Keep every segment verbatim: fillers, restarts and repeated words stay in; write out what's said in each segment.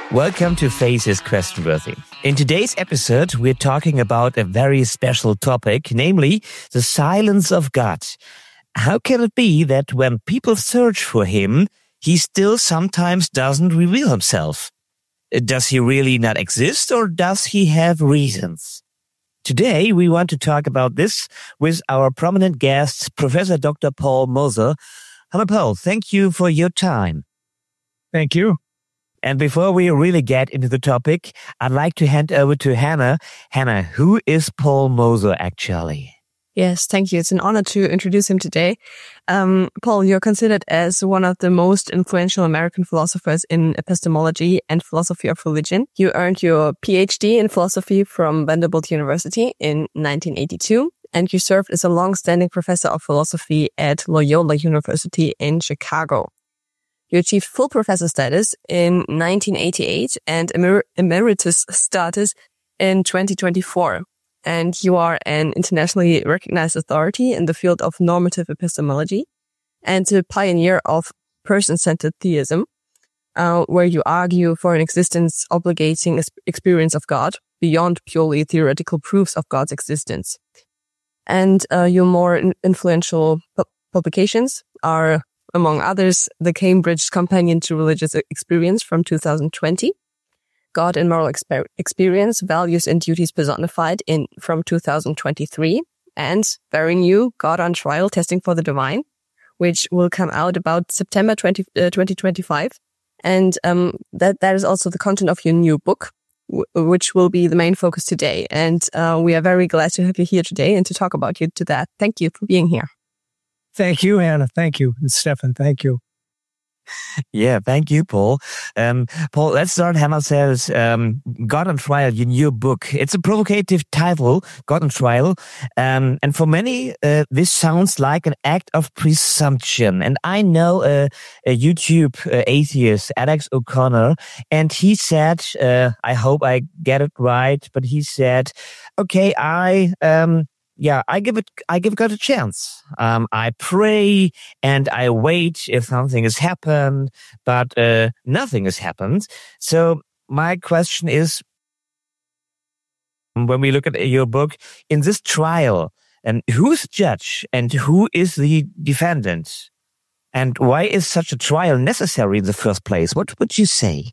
Welcome to Faces Questionworthy. In today's episode, we're talking about a very special topic, namely the silence of God. How can it be that when people search for him, he still sometimes doesn't reveal himself? Does he really not exist, or does he have reasons? Today, we want to talk about this with our prominent guest, Professor Doctor Paul Moser. Hello, Paul. Thank you for your time. Thank you. And before we really get into the topic, I'd like to hand over to Hannah. Hannah, who is Paul Moser actually? Yes, thank you. It's an honor to introduce him today. Um, Paul, you're considered as one of the most influential American philosophers in epistemology and philosophy of religion. You earned your P H D in philosophy from Vanderbilt University in nineteen eighty-two, and you served as a long-standing professor of philosophy at Loyola University in Chicago. You achieved full professor status in nineteen eighty-eight and emer- emeritus status in twenty twenty-four. And you are an internationally recognized authority in the field of normative epistemology and a pioneer of person-centered theism, uh, where you argue for an existence obligating experience of God beyond purely theoretical proofs of God's existence. And uh, your more influential pu- publications are, among others, the Cambridge Companion to Religious Experience from two thousand twenty, God and Moral Exper- Experience, Values and Duties Personified in from two thousand twenty-three, and very new, God on Trial, Testing for the Divine, which will come out about September twentieth, uh, twenty twenty-five. And um, that that is also the content of your new book, w- which will be the main focus today. And uh, we are very glad to have you here today and to talk about you to that. Thank you for being here. Thank you, Hannah. Thank you. And Stefan, thank you. Yeah, thank you, Paul. Um, Paul, let's start. Hannah says, um, God on Trial, your new book. It's a provocative title, God on Trial. Um, and for many, uh, this sounds like an act of presumption. And I know uh, a YouTube uh, atheist, Alex O'Connor, and he said, uh, I hope I get it right, but he said, okay, I... Um, Yeah, I give it, I give God a chance. Um, I pray and I wait if something has happened, but, uh, nothing has happened. So my question is, when we look at your book, in this trial, and who's the judge and who is the defendant? And why is such a trial necessary in the first place? What would you say?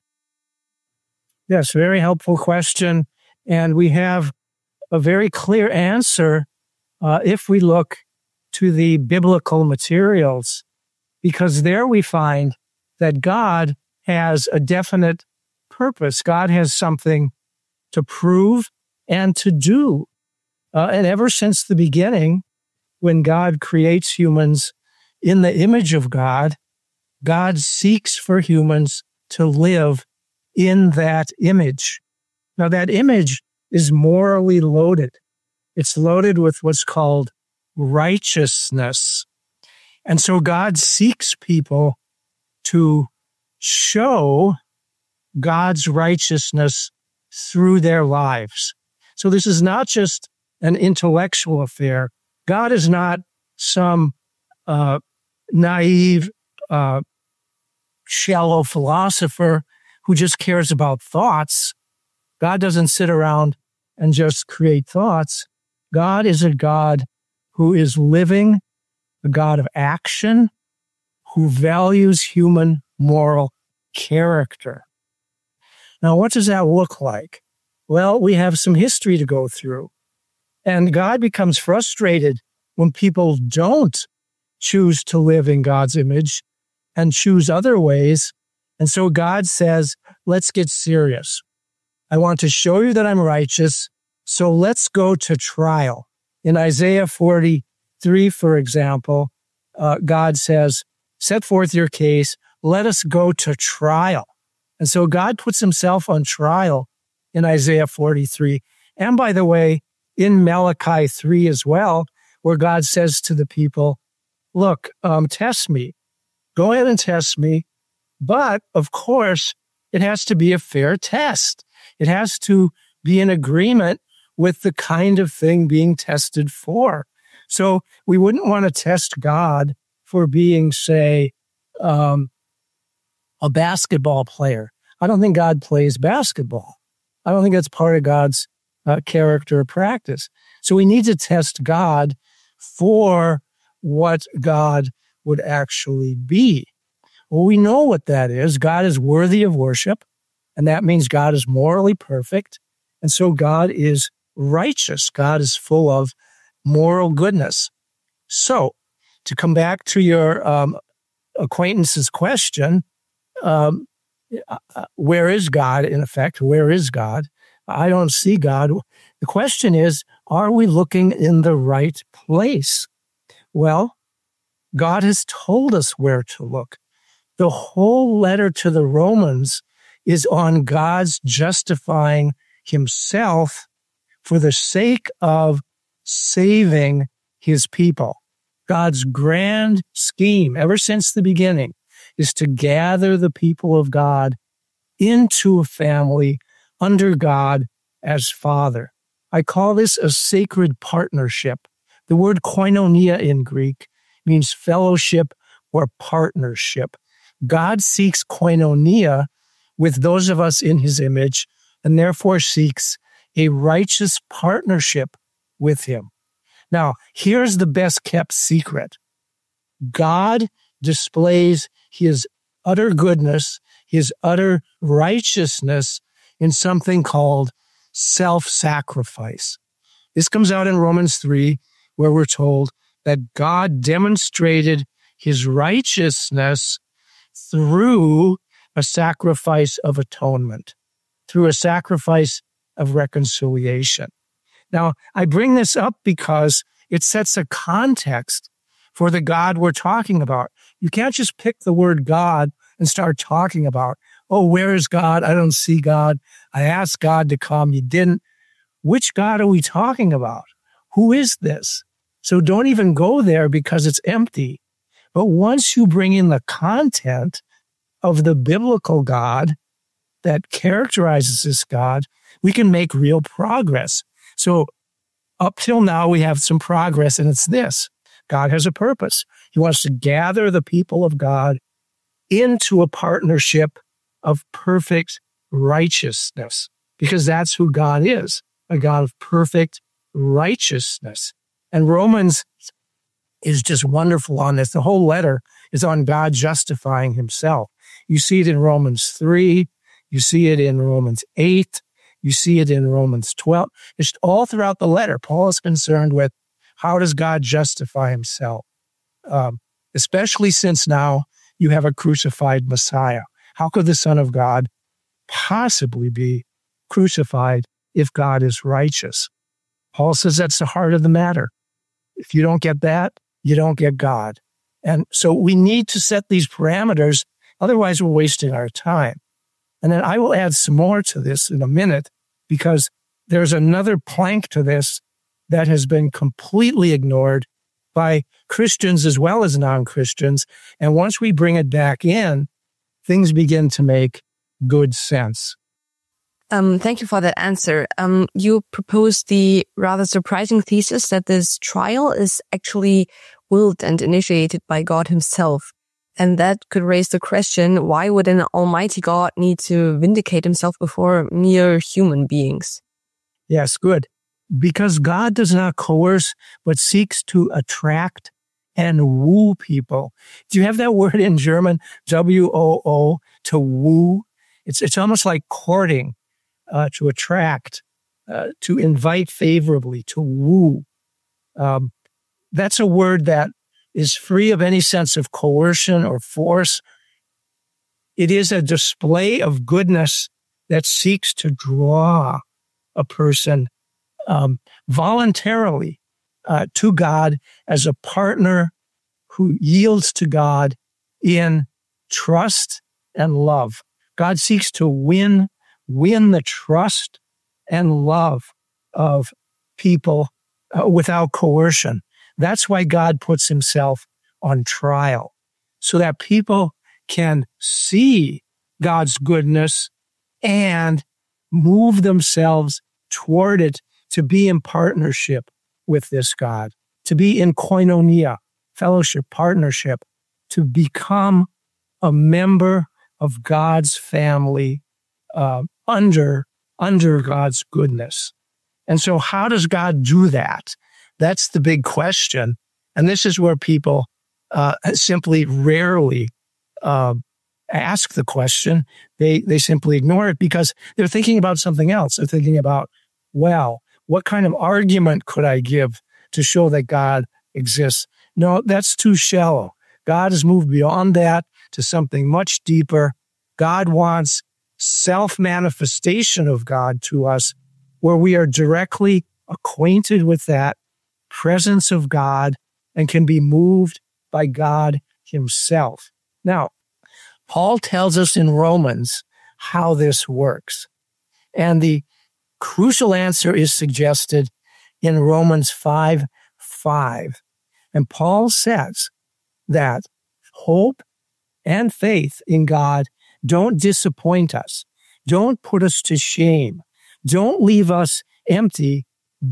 Yes, very helpful question. And we have a very clear answer Uh, if we look to the biblical materials, because there we find that God has a definite purpose. God has something to prove and to do. Uh, and ever since the beginning, when God creates humans in the image of God, God seeks for humans to live in that image. Now, that image is morally loaded. It's loaded with what's called righteousness. And so God seeks people to show God's righteousness through their lives. So this is not just an intellectual affair. God is not some uh, naive, uh, shallow philosopher who just cares about thoughts. God doesn't sit around and just create thoughts. God is a God who is living, a God of action, who values human moral character. Now, what does that look like? Well, we have some history to go through. And God becomes frustrated when people don't choose to live in God's image and choose other ways. And so God says, let's get serious. I want to show you that I'm righteous. So let's go to trial. In Isaiah forty-three, for example, uh, God says, set forth your case. Let us go to trial. And so God puts himself on trial in Isaiah forty-three. And by the way, in Malachi three as well, where God says to the people, look, um, test me. Go ahead and test me. But of course, it has to be a fair test. It has to be in agreement with the kind of thing being tested for. So we wouldn't want to test God for being, say, um, a basketball player. I don't think God plays basketball. I don't think that's part of God's uh, character or practice. So we need to test God for what God would actually be. Well, we know what that is. God is worthy of worship, and that means God is morally perfect. And so God is righteous. God is full of moral goodness. So to come back to your um, acquaintance's question, um, uh, where is God, in effect? Where is God? I don't see God. The question is, are we looking in the right place? Well, God has told us where to look. The whole letter to the Romans is on God's justifying himself for the sake of saving his people. God's grand scheme, ever since the beginning, is to gather the people of God into a family under God as Father. I call this a sacred partnership. The word koinonia in Greek means fellowship or partnership. God seeks koinonia with those of us in his image, and therefore seeks a righteous partnership with him. Now, here's the best kept secret. God displays his utter goodness, his utter righteousness in something called self-sacrifice. This comes out in Romans three, where we're told that God demonstrated his righteousness through a sacrifice of atonement, through a sacrifice of reconciliation. Now, I bring this up because it sets a context for the God we're talking about. You can't just pick the word God and start talking about, oh, where is God? I don't see God. I asked God to come. You didn't. Which God are we talking about? Who is this? So don't even go there because it's empty. But once you bring in the content of the biblical God that characterizes this God, we can make real progress. So up till now, we have some progress, and it's this. God has a purpose. He wants to gather the people of God into a partnership of perfect righteousness, because that's who God is, a God of perfect righteousness. And Romans is just wonderful on this. The whole letter is on God justifying himself. You see it in Romans three. You see it in Romans eight. You see it in Romans twelve. It's all throughout the letter. Paul is concerned with how does God justify himself, um, especially since now you have a crucified Messiah. How could the Son of God possibly be crucified if God is righteous? Paul says that's the heart of the matter. If you don't get that, you don't get God. And so we need to set these parameters, otherwise we're wasting our time. And then I will add some more to this in a minute, because there's another plank to this that has been completely ignored by Christians as well as non-Christians. And once we bring it back in, things begin to make good sense. Um, thank you for that answer. Um, you proposed the rather surprising thesis that this trial is actually willed and initiated by God himself. And that could raise the question, why would an almighty God need to vindicate himself before mere human beings? Yes, good. Because God does not coerce, but seeks to attract and woo people. Do you have that word in German, W O O, to woo? It's it's almost like courting, uh, to attract, uh, to invite favorably, to woo. Um, that's a word that is free of any sense of coercion or force. It is a display of goodness that seeks to draw a person um, voluntarily uh, to God as a partner who yields to God in trust and love. God seeks to win, win the trust and love of people uh, without coercion. That's why God puts himself on trial, so that people can see God's goodness and move themselves toward it, to be in partnership with this God, to be in koinonia, fellowship, partnership, to become a member of God's family uh, under, under God's goodness. And so how does God do that? That's the big question. And this is where people uh, simply rarely uh, ask the question. They they simply ignore it because they're thinking about something else. They're thinking about, well, what kind of argument could I give to show that God exists? No, that's too shallow. God has moved beyond that to something much deeper. God wants self-manifestation of God to us, where we are directly acquainted with that presence of God and can be moved by God himself. Now, Paul tells us in Romans how this works. And the crucial answer is suggested in Romans five five. And Paul says that hope and faith in God don't disappoint us. Don't put us to shame. Don't leave us empty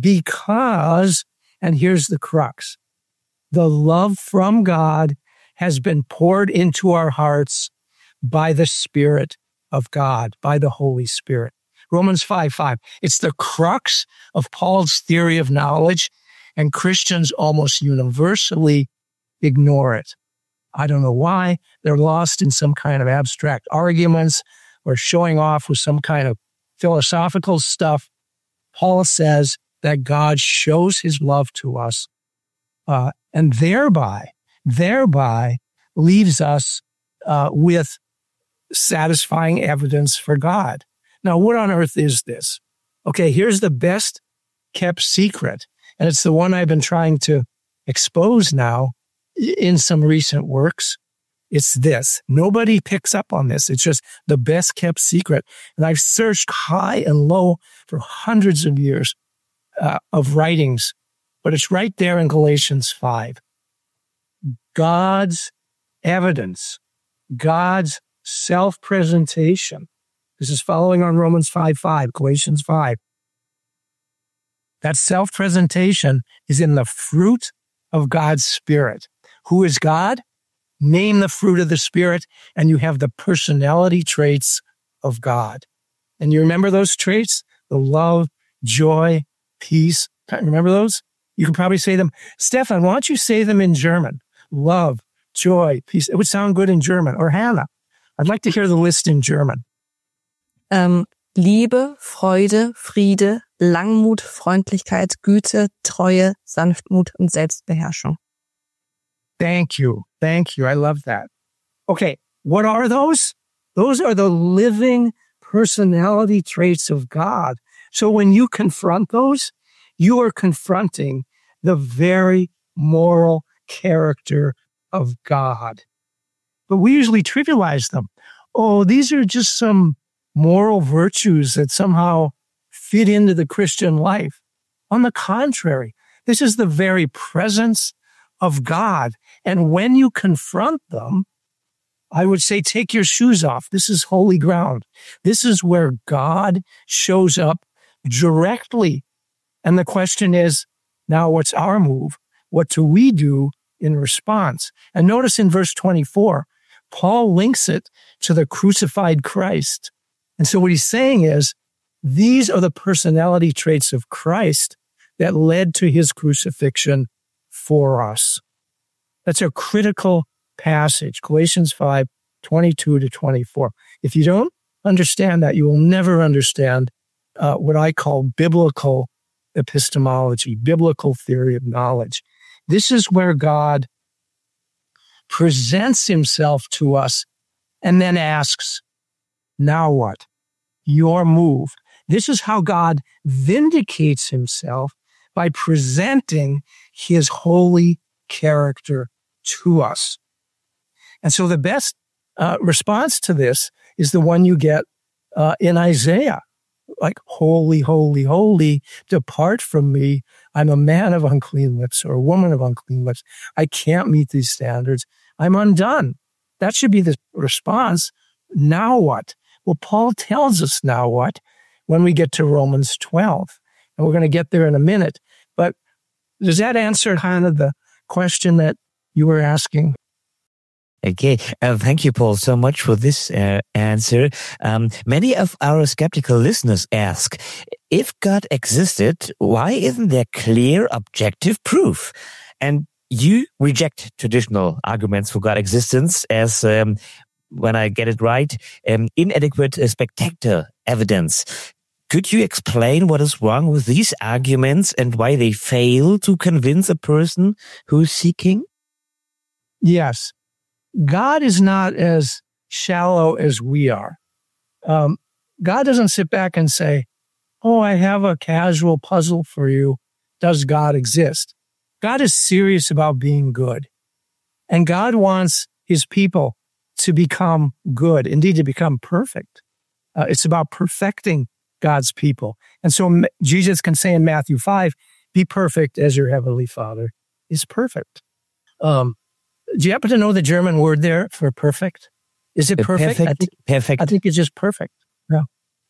because, and here's the crux, the love from God has been poured into our hearts by the Spirit of God, by the Holy Spirit. Romans five five. It's the crux of Paul's theory of knowledge, and Christians almost universally ignore it. I don't know why. They're lost in some kind of abstract arguments or showing off with some kind of philosophical stuff. Paul says that God shows his love to us uh, and thereby, thereby leaves us uh, with satisfying evidence for God. Now, what on earth is this? Okay, here's the best kept secret, and it's the one I've been trying to expose now in some recent works. It's this. Nobody picks up on this. It's just the best kept secret. And I've searched high and low for hundreds of years uh, of writings, but it's right there in Galatians five. God's evidence, God's self-presentation. This is following on Romans five five, Galatians five. That self-presentation is in the fruit of God's Spirit. Who is God? Name the fruit of the Spirit, and you have the personality traits of God. And you remember those traits? The love, joy, peace. Remember those? You can probably say them. Stefan, why don't you say them in German? Love, joy, peace. It would sound good in German. Or Hannah, I'd like to hear the list in German. Um, Liebe, Freude, Friede, Langmut, Freundlichkeit, Güte, Treue, Sanftmut und Selbstbeherrschung. Thank you. Thank you. I love that. Okay. What are those? Those are the living personality traits of God. So when you confront those, you are confronting the very moral character of God. But we usually trivialize them. Oh, these are just some moral virtues that somehow fit into the Christian life. On the contrary, this is the very presence of God. And when you confront them, I would say, take your shoes off. This is holy ground. This is where God shows up directly. And the question is, now what's our move? What do we do in response? And notice in verse twenty-four, Paul links it to the crucified Christ. And so what he's saying is, these are the personality traits of Christ that led to his crucifixion for us. That's a critical passage, Galatians five, twenty-two to twenty-four. If you don't understand that, you will never understand uh, what I call biblical epistemology, biblical theory of knowledge. This is where God presents himself to us and then asks, now what? Your move. This is how God vindicates himself by presenting his holy character to us. And so the best uh, response to this is the one you get uh, in Isaiah. Like, holy, holy, holy, depart from me. I'm a man of unclean lips or a woman of unclean lips. I can't meet these standards. I'm undone. That should be the response. Now what? Well, Paul tells us now what when we get to Romans twelve. And we're going to get there in a minute. But does that answer kind of the question that you were asking? Okay, uh, thank you, Paul, so much for this uh, answer. Um, many of our skeptical listeners ask, if God existed, why isn't there clear objective proof? And you reject traditional arguments for God's existence as, um, when I get it right, um, inadequate uh, spectator evidence. Could you explain what is wrong with these arguments and why they fail to convince a person who's seeking? Yes. God is not as shallow as we are. Um, God doesn't sit back and say, oh, I have a casual puzzle for you. Does God exist? God is serious about being good. And God wants his people to become good, indeed to become perfect. Uh, it's about perfecting God's people. And so M- Jesus can say in Matthew five, be perfect as your heavenly Father is perfect. Um, Do you happen to know the German word there for perfect? Is it perfect? Perfect. I think, perfect. I think it's just perfect. Yeah.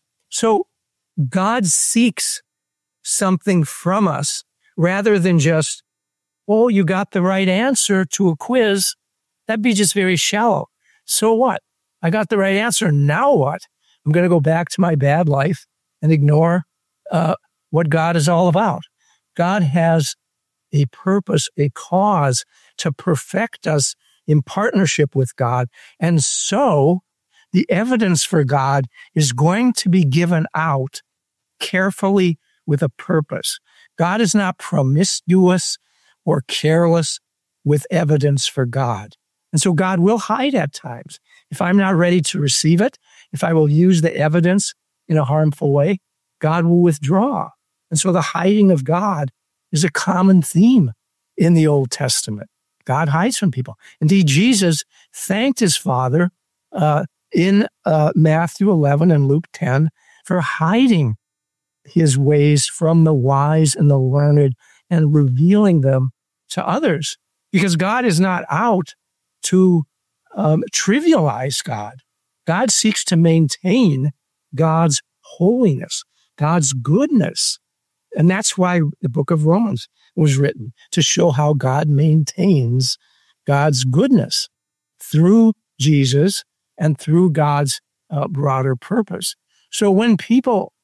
So God seeks something from us rather than just, oh, you got the right answer to a quiz. That'd be just very shallow. So what? I got the right answer. Now what? I'm going to go back to my bad life and ignore uh, what God is all about. God has a purpose, a cause to perfect us in partnership with God. And so the evidence for God is going to be given out carefully with a purpose. God is not promiscuous or careless with evidence for God. And so God will hide at times. If I'm not ready to receive it, if I will use the evidence in a harmful way, God will withdraw. And so the hiding of God is a common theme in the Old Testament. God hides from people. Indeed, Jesus thanked his Father uh, in uh, Matthew eleven and Luke ten for hiding his ways from the wise and the learned and revealing them to others. Because God is not out to um, trivialize God. God seeks to maintain God's holiness, God's goodness. And that's why the book of Romans was written, to show how God maintains God's goodness through Jesus and through God's uh, broader purpose. So when people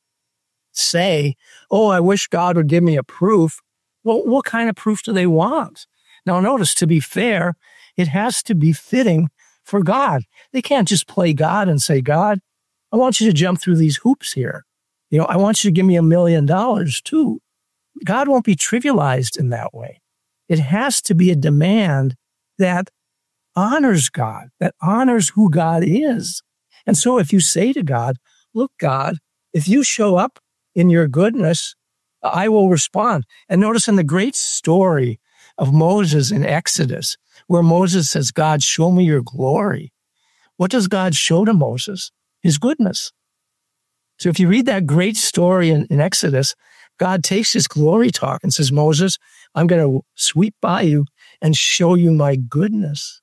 say, oh, I wish God would give me a proof, well, what kind of proof do they want? Now, notice, to be fair, it has to be fitting for God. They can't just play God and say, God, I want you to jump through these hoops here. You know, I want you to give me a million dollars too. God won't be trivialized in that way. It has to be a demand that honors God, that honors who God is. And so if you say to God, look, God, if you show up in your goodness, I will respond. And notice in the great story of Moses in Exodus, where Moses says, God, show me your glory. What does God show to Moses? His goodness. So if you read that great story in, in Exodus, God takes his glory talk and says, Moses, I'm going to sweep by you and show you my goodness.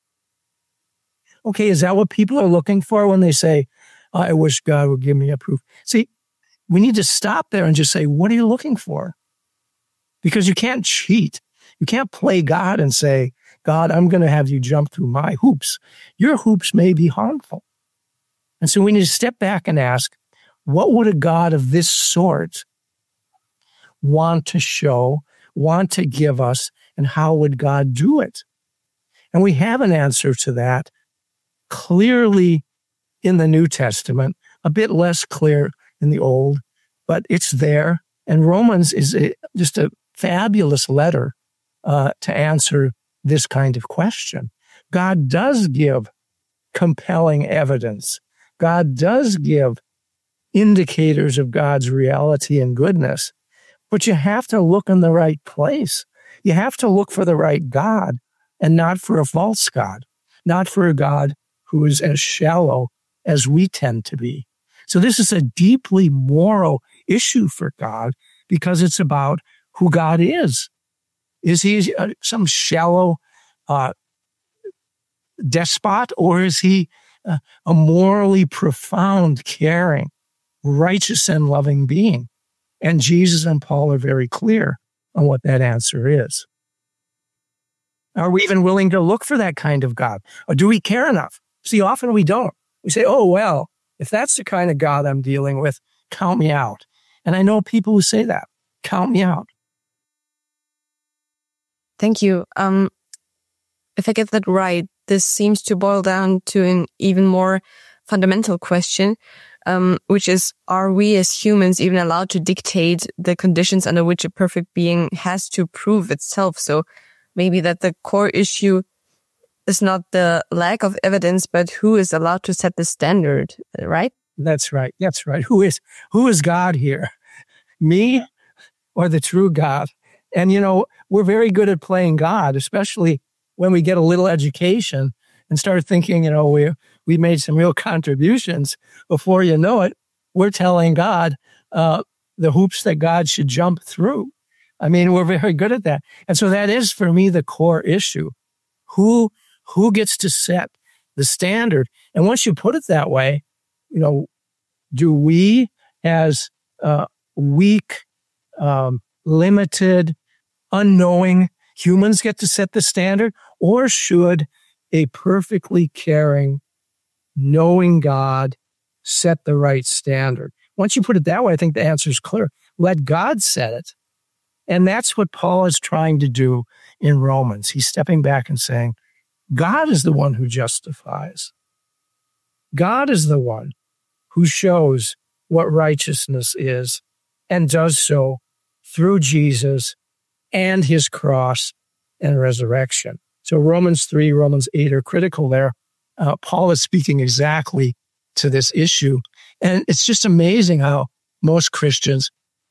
Okay, is that what people are looking for when they say, I wish God would give me a proof? See, we need to stop there and just say, what are you looking for? Because you can't cheat. You can't play God and say, God, I'm going to have you jump through my hoops. Your hoops may be harmful. And so we need to step back and ask, what would a God of this sort want to show, want to give us, and how would God do it? And we have an answer to that clearly in the New Testament, a bit less clear in the Old, but it's there. And Romans is a, just a fabulous letter uh, to answer this kind of question. God does give compelling evidence. God does give indicators of God's reality and goodness, but you have to look in the right place. You have to look for the right God and not for a false God, not for a God who is as shallow as we tend to be. So this is a deeply moral issue for God because it's about who God is. Is he some shallow uh, despot, or is he uh, a morally profound, caring, righteous and loving being? And Jesus and Paul are very clear on what that answer is. Are we even willing to look for that kind of God? Or do we care enough? See, often we don't. We say, oh, well, if that's the kind of God I'm dealing with, count me out. And I know people who say that, count me out. Thank you. Um, if I get that right, this seems to boil down to an even more fundamental question, um, which is, are we as humans even allowed to dictate the conditions under which a perfect being has to prove itself? So maybe that the core issue is not the lack of evidence, but who is allowed to set the standard, right? That's right. That's right. Who is, who is God here? Me or the true God? And, you know, we're very good at playing God, especially when we get a little education and start thinking, you know, we, we made some real contributions. Before you know it, we're telling God uh, the hoops that God should jump through. I mean, we're very good at that. And so that is, for me, the core issue. Who, who gets to set the standard? And once you put it that way, you know, do we as uh, weak, um, limited, unknowing humans get to set the standard? Or should a perfectly caring, knowing God set the right standard? Once you put it that way, I think the answer is clear. Let God set it. And that's what Paul is trying to do in Romans. He's stepping back and saying, God is the one who justifies. God is the one who shows what righteousness is and does so through Jesus and his cross and resurrection. So Romans three, Romans eight are critical there. Uh, Paul is speaking exactly to this issue. And it's just amazing how most Christians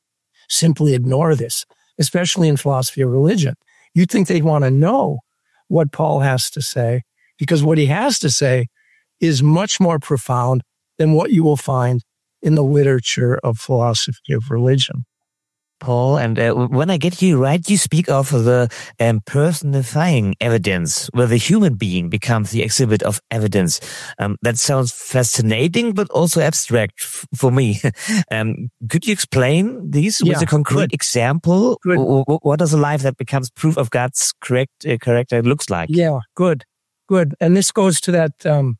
simply ignore this, especially in philosophy of religion. You'd think they'd want to know what Paul has to say, because what he has to say is much more profound than what you will find in the literature of philosophy of religion. Paul, and uh, when I get you right, you speak of the um, personifying evidence, where the human being becomes the exhibit of evidence. Um, that sounds fascinating, but also abstract f- for me. um, could you explain these Yeah, with a concrete good. example? Good. W- w- what does a life that becomes proof of God's correct uh, character looks like? Yeah, good, good. And this goes to that um,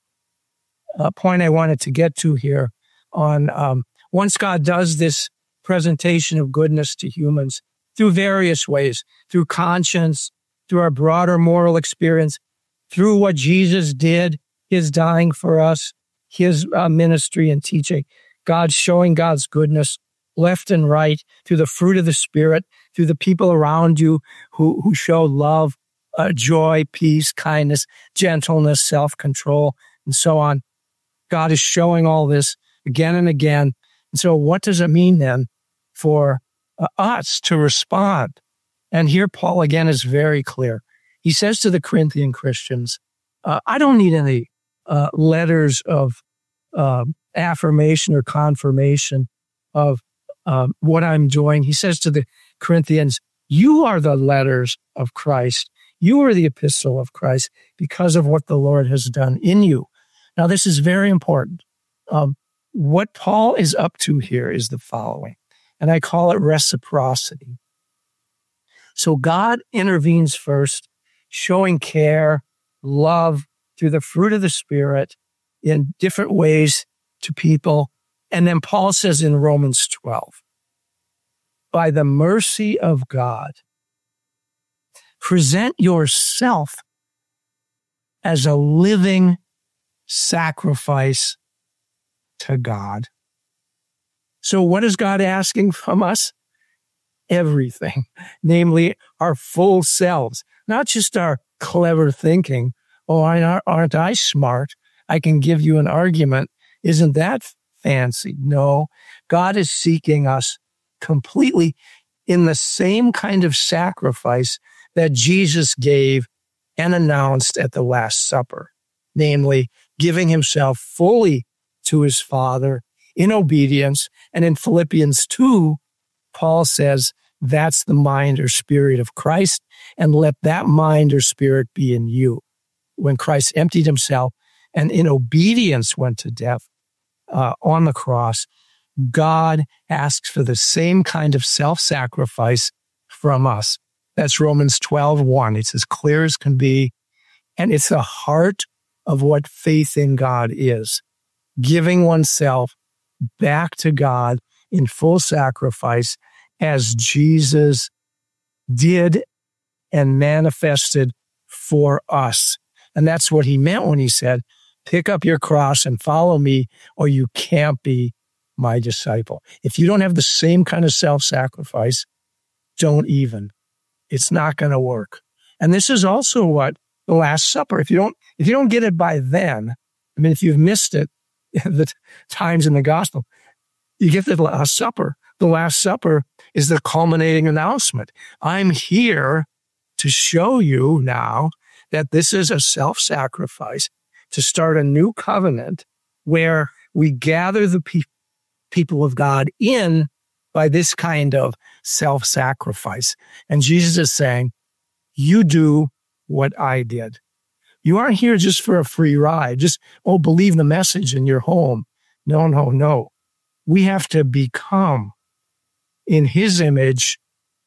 uh, point I wanted to get to here on um, once God does this presentation of goodness to humans through various ways, through conscience, through our broader moral experience, through what Jesus did, his dying for us, his uh, ministry and teaching, God showing God's goodness left and right through the fruit of the Spirit, through the people around you who, who show love, uh, joy, peace, kindness, gentleness, self-control, and so on. God is showing all this again and again. And so what does it mean then for uh, us to respond? And here Paul again is very clear. He says to the Corinthian Christians, uh, I don't need any uh, letters of uh, affirmation or confirmation of uh, what I'm doing. He says to the Corinthians, you are the letters of Christ. You are the epistle of Christ because of what the Lord has done in you. Now, this is very important. Um, what Paul is up to here is the following, and I call it reciprocity. So God intervenes first, showing care, love through the fruit of the Spirit in different ways to people. And then Paul says in Romans twelve, by the mercy of God, present yourself as a living sacrifice to God. So what is God asking from us? Everything, namely our full selves, not just our clever thinking. Oh, aren't I smart? I can give you an argument. Isn't that fancy? No, God is seeking us completely in the same kind of sacrifice that Jesus gave and announced at the Last Supper, namely giving himself fully to his Father in obedience. And in Philippians two, Paul says, that's the mind or spirit of Christ, and let that mind or spirit be in you. When Christ emptied himself and in obedience went to death uh, on the cross, God asks for the same kind of self-sacrifice from us. That's Romans twelve one. It's as clear as can be. And it's the heart of what faith in God is. Giving oneself back to God in full sacrifice as Jesus did and manifested for us. And that's what he meant when he said, pick up your cross and follow me, or you can't be my disciple. If you don't have the same kind of self-sacrifice, don't even. It's not going to work. And this is also what the Last Supper, if you don't, if you don't get it by then, I mean, if you've missed it, the times in the gospel, you get the Last Supper. The Last Supper is the culminating announcement. I'm here to show you now that this is a self-sacrifice to start a new covenant where we gather the pe- people of God in by this kind of self-sacrifice. And Jesus is saying, you do what I did. You aren't here just for a free ride. Just, oh, believe the message and you're home. No, no, no. We have to become, in his image,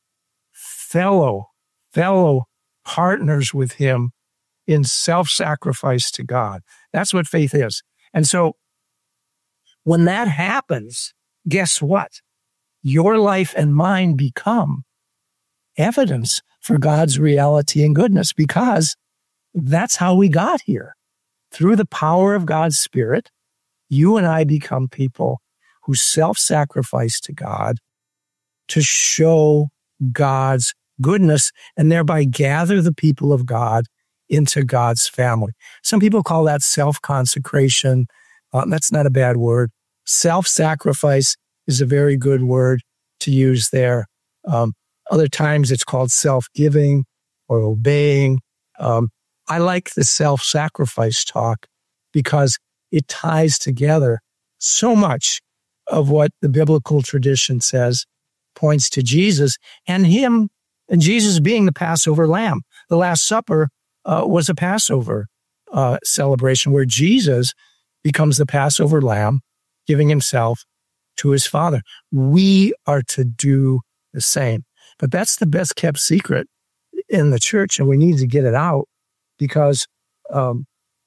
fellow, fellow partners with him in self-sacrifice to God. That's what faith is. And so when that happens, guess what? Your life and mine become evidence for God's reality and goodness, because that's how we got here. Through the power of God's Spirit, you and I become people who self-sacrifice to God to show God's goodness and thereby gather the people of God into God's family. Some people call that self-consecration. Uh, that's not a bad word. Self-sacrifice is a very good word to use there. Um, other times it's called self-giving or obeying. Um, I like the self-sacrifice talk because it ties together so much of what the biblical tradition says, points to Jesus and him, and Jesus being the Passover lamb. The Last Supper uh, was a Passover uh, celebration where Jesus becomes the Passover lamb, giving himself to his Father. We are to do the same. But that's the best kept secret in the church, and we need to get it out because um,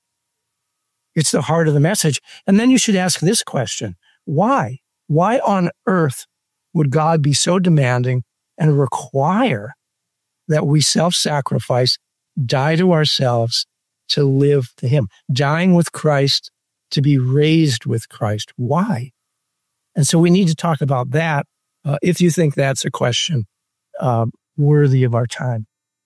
it's the heart of the message. And then you should ask this question. Why? Why on earth would God be so demanding and require that we self-sacrifice, die to ourselves to live to him, dying with Christ to be raised with Christ? Why? And so we need to talk about that uh, if you think that's a question uh, worthy of our time.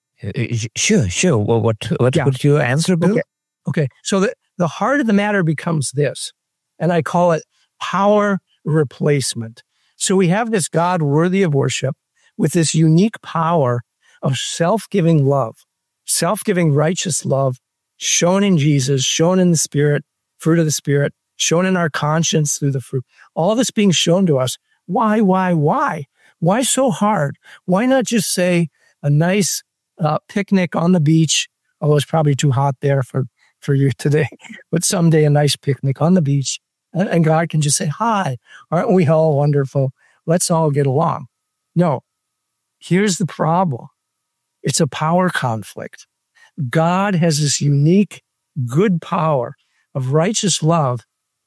Sure, sure. Well, what what Yeah. would you answer, Bill? Okay. Okay. So the, the heart of the matter becomes this, and I call it power replacement. So we have this God worthy of worship with this unique power of self-giving love, self-giving righteous love shown in Jesus, shown in the Spirit, fruit of the Spirit, shown in our conscience through the fruit. All this being shown to us. Why, why, why? Why so hard? Why not just say a nice uh, picnic on the beach, although it's probably too hot there for, for you today, but someday a nice picnic on the beach, and, and God can just say, hi, aren't we all wonderful? Let's all get along. No, here's the problem. It's a power conflict. God has this unique, good power of righteous love,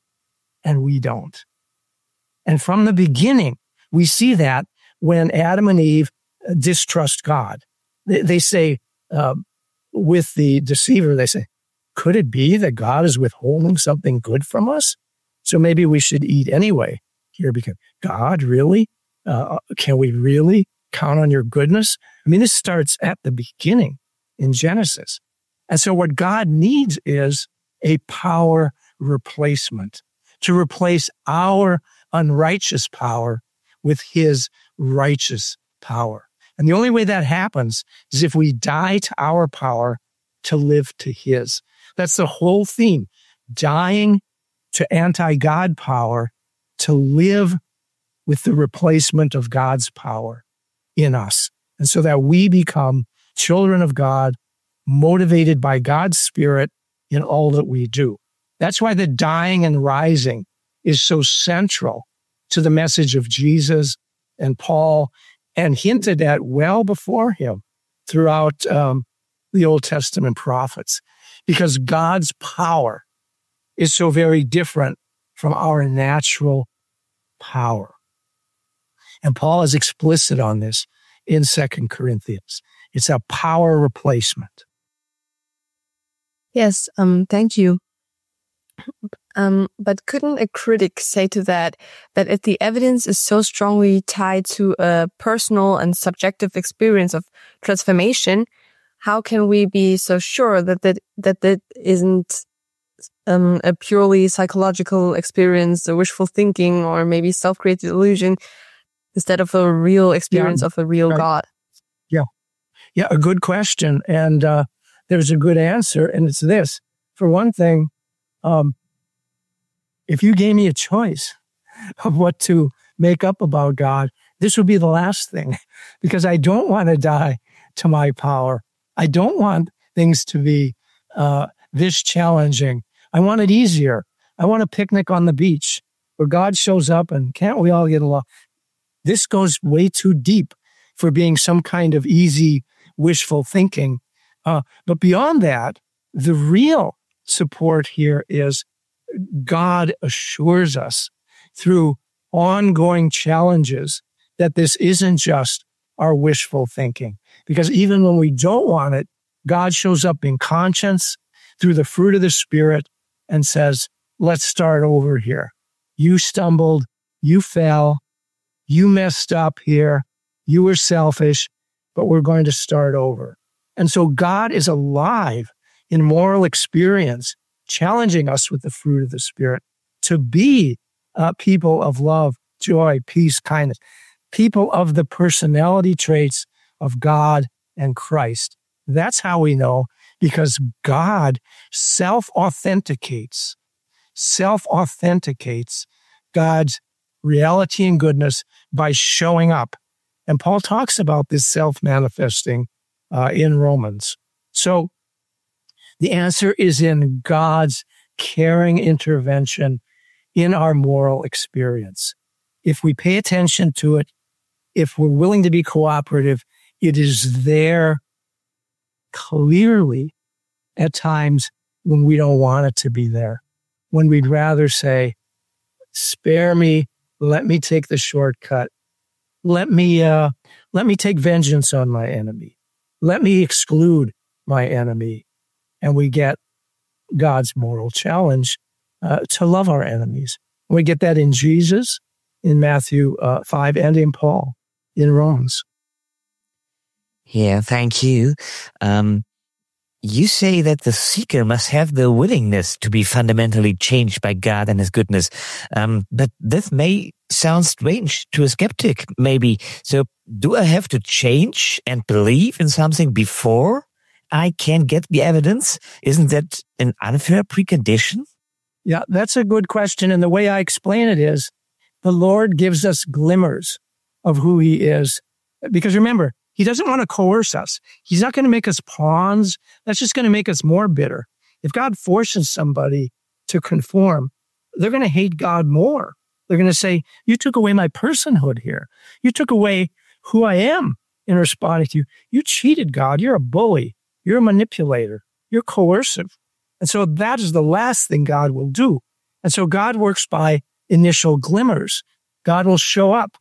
and we don't. And from the beginning, we see that when Adam and Eve distrust God. They, they say, uh, with the deceiver, they say, could it be that God is withholding something good from us? So maybe we should eat anyway here because God, really? Uh, can we really count on your goodness? I mean, this starts at the beginning in Genesis. And so what God needs is a power replacement to replace our unrighteous power with his righteous power. And the only way that happens is if we die to our power to live to his. That's the whole theme. Dying to anti-God power to live with the replacement of God's power in us. And so that we become children of God, motivated by God's Spirit in all that we do. That's why the dying and rising is so central to the message of Jesus and Paul, and hinted at well before him throughout um, the Old Testament prophets, because God's power is so very different from our natural power. And Paul is explicit on this in Second Corinthians. It's a power replacement. Yes, um, thank you. Um, but couldn't a critic say to that, that if the evidence is so strongly tied to a personal and subjective experience of transformation, how can we be so sure that that, that, that isn't um, a purely psychological experience, a wishful thinking, or maybe self-created illusion, instead of a real experience yeah, of a real right. God? Yeah. Yeah, a good question. And uh, there's a good answer, and it's this. For one thing, um, if you gave me a choice of what to make up about God, this would be the last thing, because I don't want to die to my power. I don't want things to be uh, this challenging. I want it easier. I want a picnic on the beach where God shows up and can't we all get along? This goes way too deep for being some kind of easy, wishful thinking. Uh, but beyond that, the real support here is God assures us through ongoing challenges that this isn't just our wishful thinking. Because even when we don't want it, God shows up in conscience through the fruit of the Spirit and says, let's start over here. You stumbled, you fell, you messed up here, you were selfish, but we're going to start over. And so God is alive in moral experience, challenging us with the fruit of the Spirit to be uh, people of love, joy, peace, kindness, people of the personality traits of God and Christ. That's how we know, because God self-authenticates, self-authenticates God's reality and goodness by showing up. And Paul talks about this self-manifesting uh, in Romans. So the answer is in God's caring intervention in our moral experience. If we pay attention to it, if we're willing to be cooperative, it is there clearly at times when we don't want it to be there, when we'd rather say, spare me, let me take the shortcut, let me, uh, let me take vengeance on my enemy, let me exclude my enemy. And we get God's moral challenge uh, to love our enemies. We get that in Jesus, in Matthew uh, five, and in Paul, in Romans. Yeah, thank you. Um, you say that the seeker must have the willingness to be fundamentally changed by God and His goodness. Um, but this may sound strange to a skeptic, maybe. So do I have to change and believe in something before I can get the evidence? Isn't that an unfair precondition? Yeah, that's a good question. And the way I explain it is, the Lord gives us glimmers of who He is. Because remember, He doesn't want to coerce us. He's not going to make us pawns. That's just going to make us more bitter. If God forces somebody to conform, they're going to hate God more. They're going to say, you took away my personhood here. You took away who I am in responding to you. You cheated, God. You're a bully. You're a manipulator. You're coercive. And so that is the last thing God will do. And so God works by initial glimmers. God will show up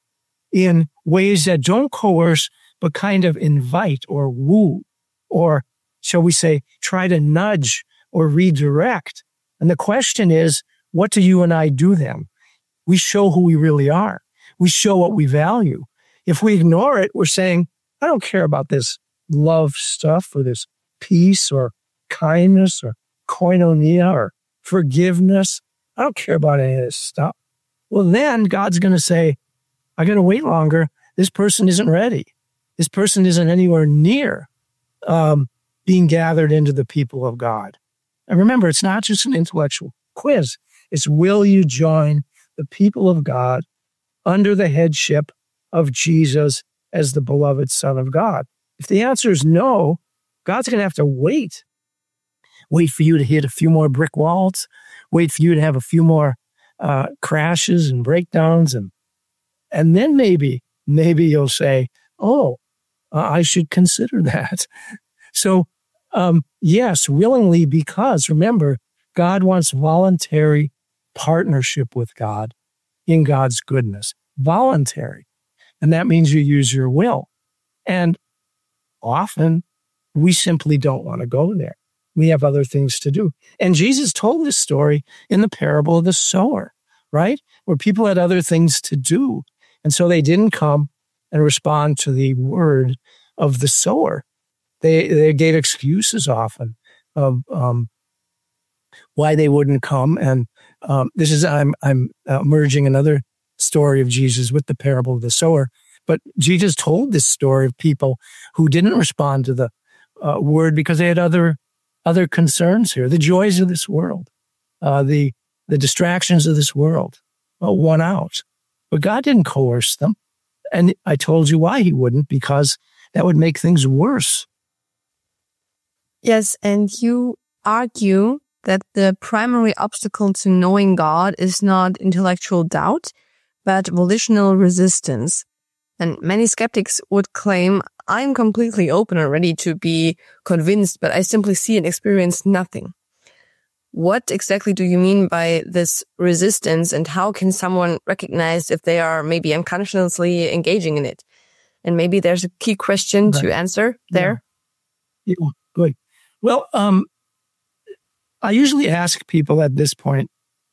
in ways that don't coerce, but kind of invite or woo, or shall we say, try to nudge or redirect. And the question is, what do you and I do then? We show who we really are. We show what we value. If we ignore it, we're saying, I don't care about this love stuff or this peace or kindness or koinonia or forgiveness. I don't care about any of this stuff. Well, then God's going to say, I got to wait longer. This person isn't ready. This person isn't anywhere near um, being gathered into the people of God. And remember, it's not just an intellectual quiz. It's, will you join the people of God under the headship of Jesus as the beloved Son of God? If the answer is no, God's going to have to wait. Wait for you to hit a few more brick walls. Wait for you to have a few more uh, crashes and breakdowns. And, and then maybe, maybe you'll say, oh, uh, I should consider that. So, um, yes, willingly, because remember, God wants voluntary partnership with God in God's goodness. Voluntary. And that means you use your will. And often we simply don't want to go there. We have other things to do. And Jesus told this story in the parable of the sower, right? Where people had other things to do. And so they didn't come and respond to the word of the sower. They they gave excuses often of um, why they wouldn't come. And um, this is, I'm, I'm uh, merging another story of Jesus with the parable of the sower. But Jesus told this story of people who didn't respond to the uh, word because they had other other concerns here, the joys of this world, uh, the the distractions of this world, uh, won out. But God didn't coerce them. And I told you why he wouldn't, because that would make things worse. Yes, and you argue that the primary obstacle to knowing God is not intellectual doubt, but volitional resistance. And many skeptics would claim, I'm completely open and ready to be convinced, but I simply see and experience nothing. What exactly do you mean by this resistance, and how can someone recognize if they are maybe unconsciously engaging in it? And maybe there's a key question right. to answer there. Yeah. Yeah. Good. Well, um, I usually ask people at this point,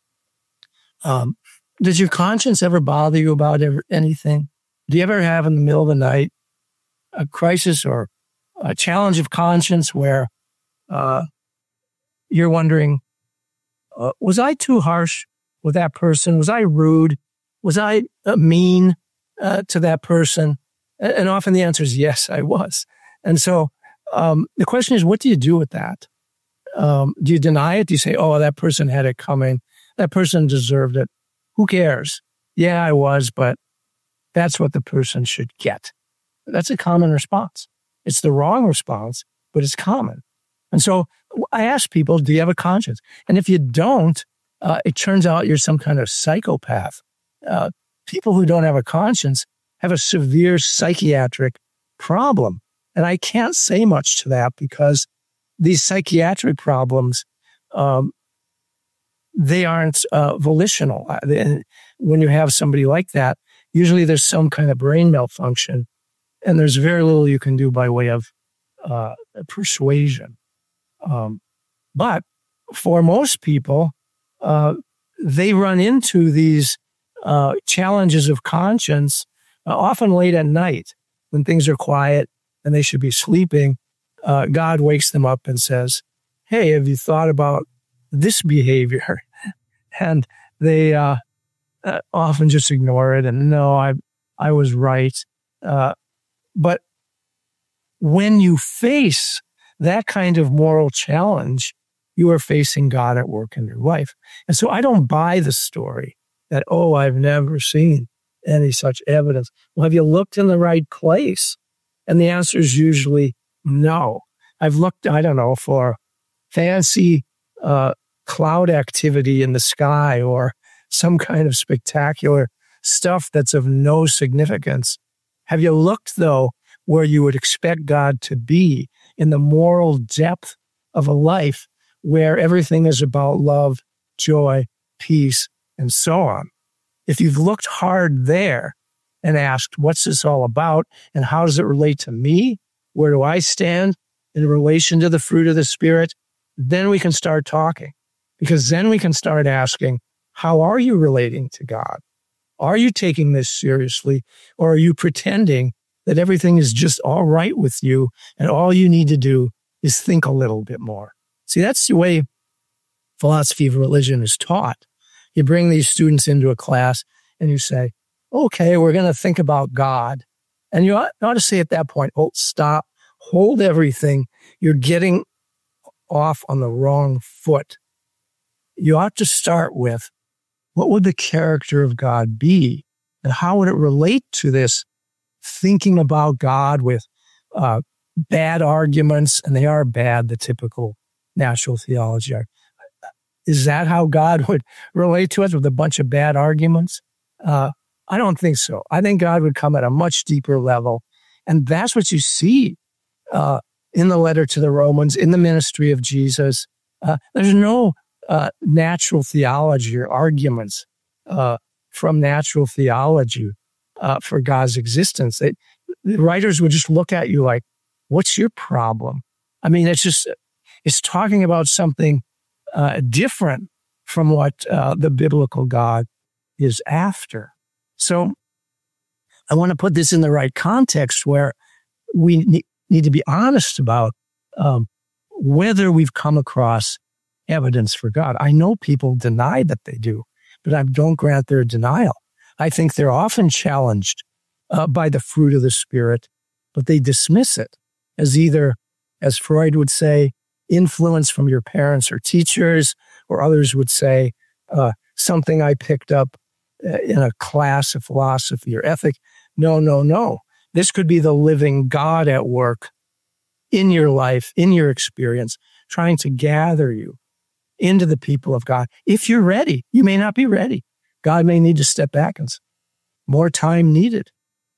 um, does your conscience ever bother you about ever, anything? Do you ever have in the middle of the night a crisis or a challenge of conscience where uh, you're wondering, uh, was I too harsh with that person? Was I rude? Was I uh, mean uh, to that person? And often the answer is yes, I was. And so um, the question is, what do you do with that? Um, do you deny it? Do you say, oh, that person had it coming. That person deserved it. Who cares? Yeah, I was, but that's what the person should get. That's a common response. It's the wrong response, but it's common. And so I ask people, do you have a conscience? And if you don't, uh, it turns out you're some kind of psychopath. Uh, people who don't have a conscience have a severe psychiatric problem. And I can't say much to that because these psychiatric problems, um, they aren't uh, volitional. When you have somebody like that, usually there's some kind of brain malfunction, and there's very little you can do by way of uh, persuasion. Um, but for most people, uh, they run into these uh, challenges of conscience uh, often late at night when things are quiet and they should be sleeping. Uh, God wakes them up and says, hey, have you thought about this behavior? And they uh, uh, often just ignore it and no, I I was right. Uh, but when you face that kind of moral challenge, you are facing God at work in your life. And so I don't buy the story that, oh, I've never seen any such evidence. Well, have you looked in the right place? And the answer is usually no. I've looked, I don't know, for fancy uh, cloud activity in the sky or some kind of spectacular stuff that's of no significance. Have you looked, though, where you would expect God to be in the moral depth of a life where everything is about love, joy, peace, and so on? If you've looked hard there and asked, what's this all about and how does it relate to me? Where do I stand in relation to the fruit of the Spirit? Then we can start talking, because then we can start asking, how are you relating to God? Are you taking this seriously, or are you pretending that everything is just all right with you and all you need to do is think a little bit more? See, that's the way philosophy of religion is taught. You bring these students into a class and you say, okay, we're going to think about God. And you ought, ought to say at that point, oh, stop, hold everything. You're getting off on the wrong foot. You ought to start with, what would the character of God be? And how would it relate to this thinking about God with uh, bad arguments? And they are bad, the typical natural theology are. Is that how God would relate to us, with a bunch of bad arguments? Uh, I don't think so. I think God would come at a much deeper level And that's what you see uh, in the letter to the Romans, in the ministry of Jesus. Uh, there's no uh, natural theology or arguments uh, from natural theology uh, for God's existence. They, the writers would just look at you like, what's your problem? I mean, it's just, it's talking about something uh, different from what uh, the biblical God is after. So I want to put this in the right context where we ne- need to be honest about um, whether we've come across evidence for God. I know people deny that they do, but I don't grant their denial. I think they're often challenged uh, by the fruit of the Spirit, but they dismiss it as either, as Freud would say, influence from your parents or teachers, or others would say uh, something I picked up uh, in a class of philosophy or ethic. No, no, no. This could be the living God at work in your life, in your experience, trying to gather you into the people of God. If you're ready, you may not be ready. God may need to step back and say, more time needed.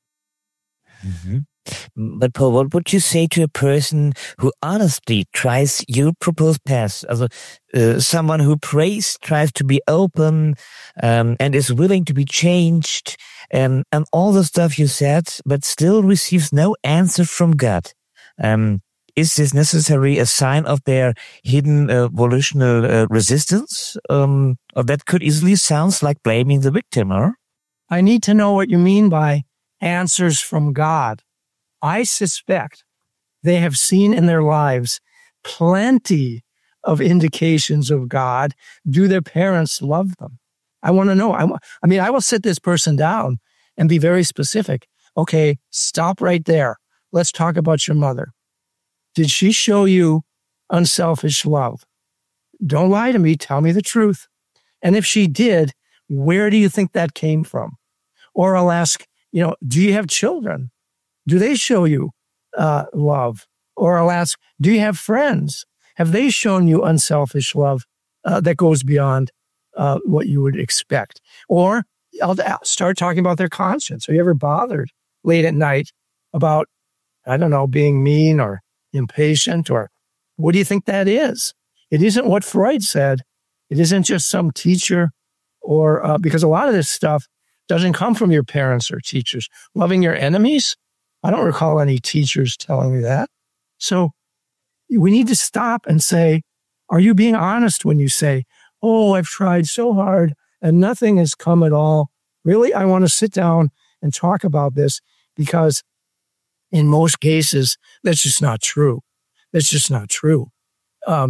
Mm-hmm. But Paul, what would you say to a person who honestly tries your proposed path? Also, uh, someone who prays, tries to be open, um, and is willing to be changed, um, and all the stuff you said, but still receives no answer from God. Um, is this necessarily a sign of their hidden uh, volitional uh, resistance? Um, or that could easily sound like blaming the victim, or? I need to know what you mean by answers from God. I suspect they have seen in their lives plenty of indications of God. Do their parents love them? I want to know. I, I mean, I will sit this person down and be very specific. Okay, stop right there. Let's talk about your mother. Did she show you unselfish love? Don't lie to me. Tell me the truth. And if she did, where do you think that came from? Or I'll ask, you know, do you have children? Do they show you uh, love? Or I'll ask, do you have friends? Have they shown you unselfish love uh, that goes beyond uh, what you would expect? Or I'll start talking about their conscience. Are you ever bothered late at night about, I don't know, being mean or impatient? Or what do you think that is? It isn't what Freud said. It isn't just some teacher or, uh, because a lot of this stuff doesn't come from your parents or teachers. Loving your enemies? I don't recall any teachers telling me that. So we need to stop and say, are you being honest when you say, oh, I've tried so hard and nothing has come at all? Really, I want to sit down and talk about this, because in most cases, that's just not true. That's just not true. Um,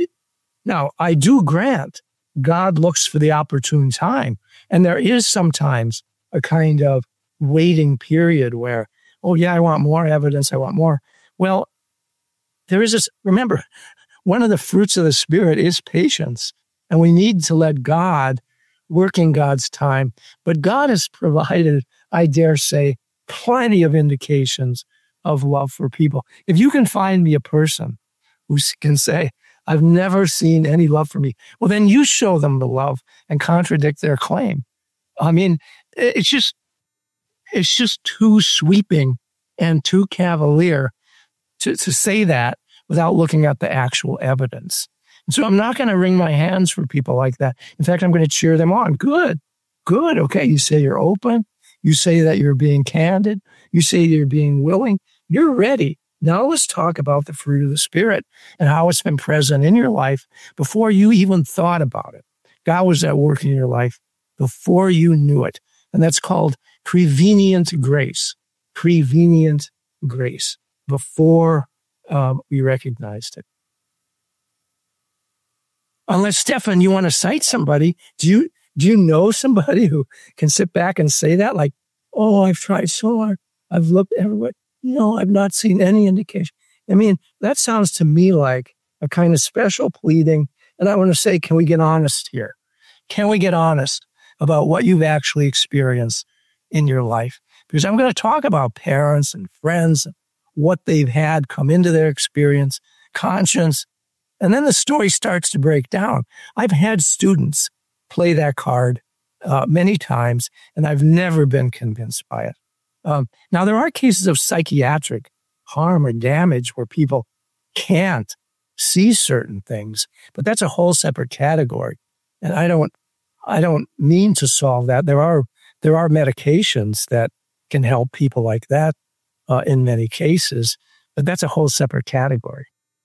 now, I do grant God looks for the opportune time. And there is sometimes a kind of waiting period where, oh, yeah, I want more evidence. I want more. Well, there is this, remember, one of the fruits of the Spirit is patience. And we need to let God work in God's time. But God has provided, I dare say, plenty of indications of love for people. If you can find me a person who can say, I've never seen any love for me, well, then you show them the love and contradict their claim. I mean, it's just, it's just too sweeping and too cavalier to, to say that without looking at the actual evidence. And so I'm not going to wring my hands for people like that. In fact, I'm going to cheer them on. Good, good. Okay, you say you're open. You say that you're being candid. You say you're being willing. You're ready. Now let's talk about the fruit of the Spirit and how it's been present in your life before you even thought about it. God was at work in your life before you knew it. And that's called prevenient grace. Prevenient grace. Before um, we recognized it. Unless, Stefan, you want to cite somebody, do you do you know somebody who can sit back and say that? Like, oh, I've tried so hard. I've looked everywhere. No, I've not seen any indication. I mean, that sounds to me like a kind of special pleading. And I want to say, can we get honest here? Can we get honest about what you've actually experienced in your life? Because I'm going to talk about parents and friends and what they've had come into their experience, conscience, and then the story starts to break down. I've had students play that card uh, many times, and I've never been convinced by it. Um, now, there are cases of psychiatric harm or damage where people can't see certain things, but that's a whole separate category. And I don't, I don't mean to solve that. There are, there are medications that can help people like that uh, in many cases, but that's a whole separate category.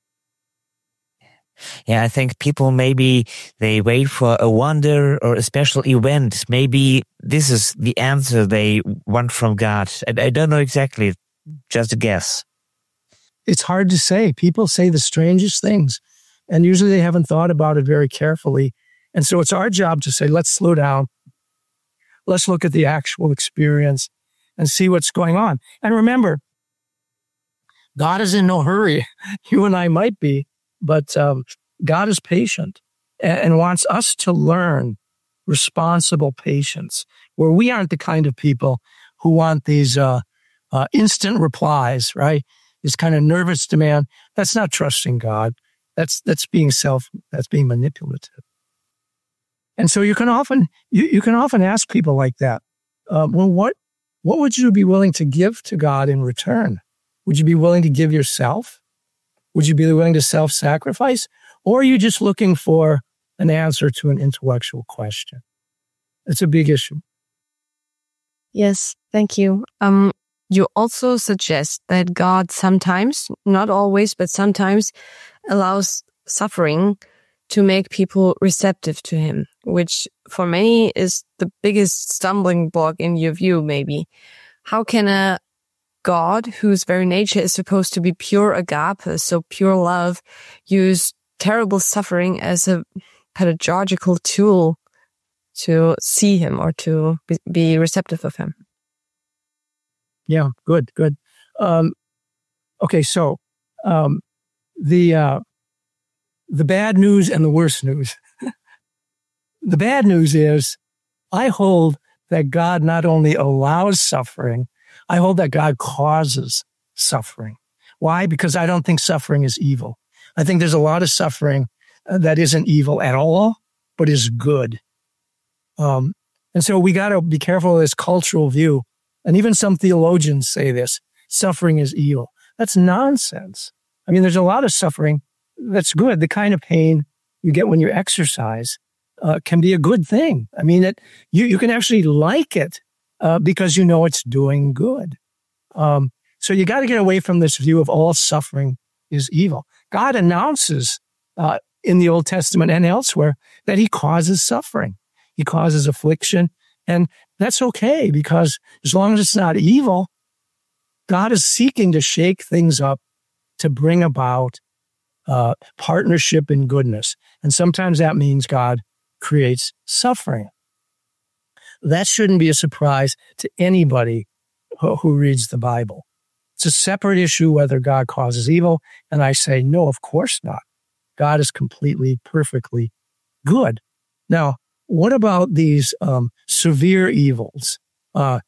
Yeah, I think people maybe they wait for a wonder or a special event. Maybe this is the answer they want from God. I, I don't know exactly, just a guess. It's hard to say. People say the strangest things, and usually they haven't thought about it very carefully. And so it's our job to say, let's slow down. Let's look at the actual experience and see what's going on. And remember, God is in no hurry. You and I might be, but um, God is patient and, and wants us to learn responsible patience, where we aren't the kind of people who want these uh, uh, instant replies, right? This kind of nervous demand. That's not trusting God. That's that's being self. That's being manipulative. And so you can often you, you can often ask people like that. Uh, well, what what would you be willing to give to God in return? Would you be willing to give yourself? Would you be willing to self-sacrifice? Or are you just looking for an answer to an intellectual question? It's a big issue. Yes, thank you. Um, you also suggest that God sometimes, not always, but sometimes allows suffering to make people receptive to him, which for many is the biggest stumbling block in your view, maybe. How can a God, whose very nature is supposed to be pure agape, so pure love, use terrible suffering as a pedagogical tool to see him or to be receptive of him? Yeah, good, good. Um, okay, so um, the uh, the bad news and the worst news. The bad news is I hold that God not only allows suffering, I hold that God causes suffering. Why? Because I don't think suffering is evil. I think there's a lot of suffering uh, that isn't evil at all, but is good. Um, and so we got to be careful of this cultural view. And even some theologians say this, suffering is evil. That's nonsense. I mean, there's a lot of suffering that's good. The kind of pain you get when you exercise uh, can be a good thing. I mean, it, you, you can actually like it uh, because you know it's doing good. Um, so you got to get away from this view of all suffering is evil. God announces uh, in the Old Testament and elsewhere that he causes suffering. He causes affliction. And that's okay, because as long as it's not evil, God is seeking to shake things up to bring about uh, partnership in goodness. And sometimes that means God creates suffering. That shouldn't be a surprise to anybody who, who reads the Bible. It's a separate issue whether God causes evil. And I say, no, of course not. God is completely, perfectly good. Now, what about these um, severe evils? Uh,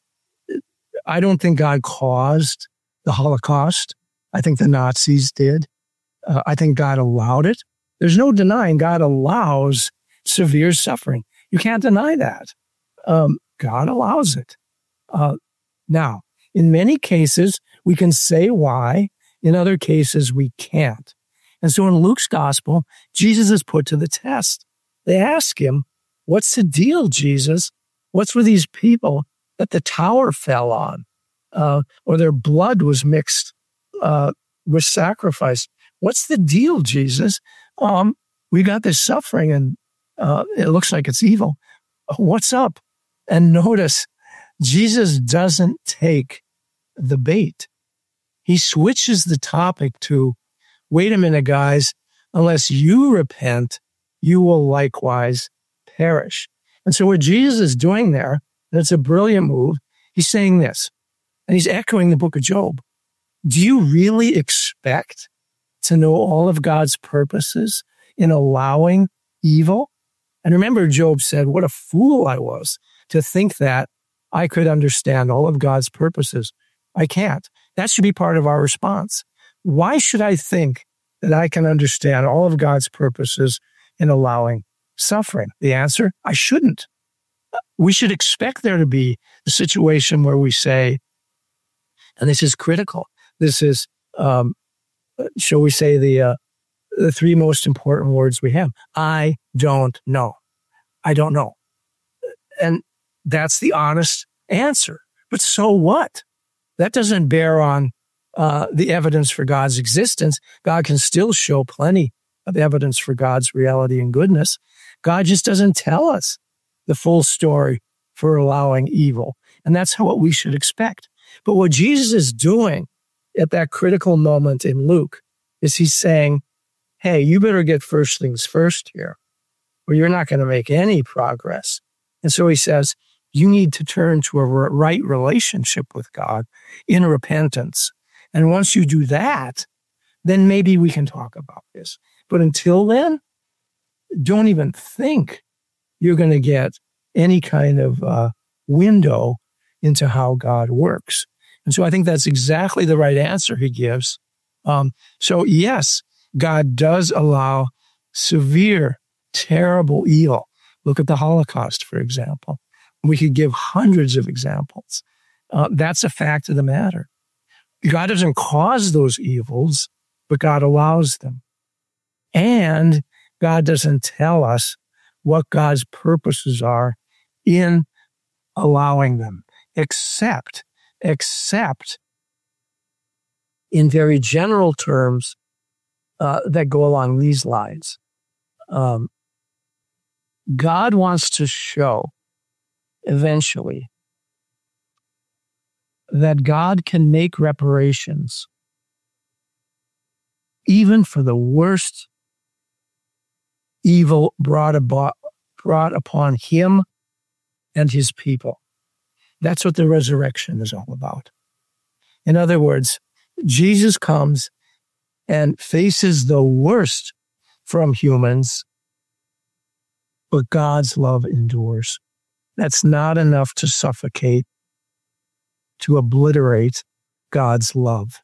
I don't think God caused the Holocaust. I think the Nazis did. Uh, I think God allowed it. There's no denying God allows severe suffering. You can't deny that. Um, God allows it. Uh, now, in many cases, we can say why. In other cases, we can't. And so in Luke's gospel, Jesus is put to the test. They ask him, what's the deal, Jesus? What's with these people that the tower fell on, uh, or their blood was mixed uh, with sacrifice? What's the deal, Jesus? Um, we got this suffering, and uh, it looks like it's evil. What's up? And notice, Jesus doesn't take the bait. He switches the topic to, wait a minute, guys, unless you repent, you will likewise perish. And so what Jesus is doing there, and it's a brilliant move, he's saying this, and he's echoing the book of Job. Do you really expect to know all of God's purposes in allowing evil? And remember, Job said, what a fool I was to think that I could understand all of God's purposes. I can't. That should be part of our response. Why should I think that I can understand all of God's purposes in allowing suffering? The answer, I shouldn't. We should expect there to be a situation where we say, And this is critical. This is, um, shall we say, the uh, the three most important words we have. I don't know. I don't know. And that's the honest answer. But so what? That doesn't bear on uh, the evidence for God's existence. God can still show plenty of evidence for God's reality and goodness. God just doesn't tell us the full story for allowing evil. And that's how what we should expect. But what Jesus is doing at that critical moment in Luke is he's saying, hey, you better get first things first here, or you're not going to make any progress. And so he says, you need to turn to a right relationship with God in repentance. And once you do that, then maybe we can talk about this. But until then, don't even think you're going to get any kind of uh, window into how God works. And so I think that's exactly the right answer he gives. Um, so yes, God does allow severe, terrible evil. Look at the Holocaust, for example. We could give hundreds of examples. Uh, that's a fact of the matter. God doesn't cause those evils, but God allows them. And God doesn't tell us what God's purposes are in allowing them, except, except in very general terms uh, that go along these lines. Um, God wants to show eventually that God can make reparations even for the worst evil brought about, brought upon him and his people. That's what the resurrection is all about. In other words, Jesus comes and faces the worst from humans, but God's love endures. That's not enough to suffocate, to obliterate God's love.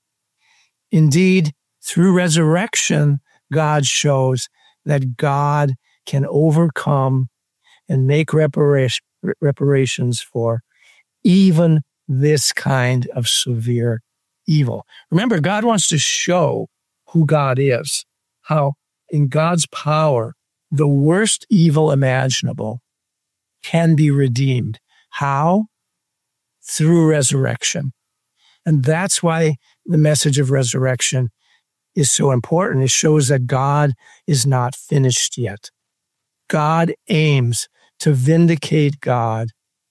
Indeed, through resurrection, God shows that God can overcome and make reparation, reparations for even this kind of severe evil. Remember, God wants to show who God is, how in God's power, the worst evil imaginable can be redeemed. How? Through resurrection. And that's why the message of resurrection is so important. It shows that God is not finished yet. God aims to vindicate God